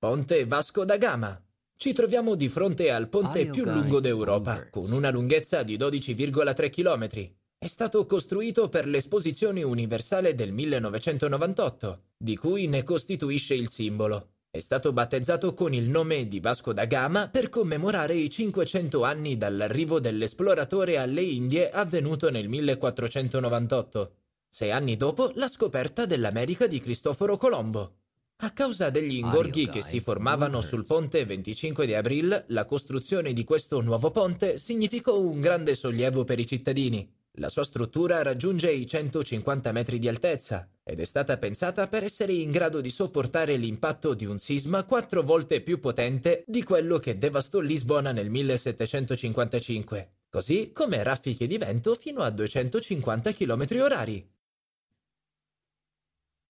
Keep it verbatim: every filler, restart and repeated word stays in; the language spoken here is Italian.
Ponte Vasco da Gama. Ci troviamo di fronte al ponte più lungo d'Europa, con una lunghezza di dodici virgola tre chilometri. È stato costruito per l'Esposizione Universale del millenovecentonovantotto, di cui ne costituisce il simbolo. È stato battezzato con il nome di Vasco da Gama per commemorare i cinquecento anni dall'arrivo dell'esploratore alle Indie avvenuto nel millequattrocentonovantotto. Sei anni dopo la scoperta dell'America di Cristoforo Colombo. A causa degli ingorghi che si formavano sul ponte venticinque di aprile, la costruzione di questo nuovo ponte significò un grande sollievo per i cittadini. La sua struttura raggiunge i centocinquanta metri di altezza ed è stata pensata per essere in grado di sopportare l'impatto di un sisma quattro volte più potente di quello che devastò Lisbona nel millesettecentocinquantacinque, così come raffiche di vento fino a duecentocinquanta chilometri orari.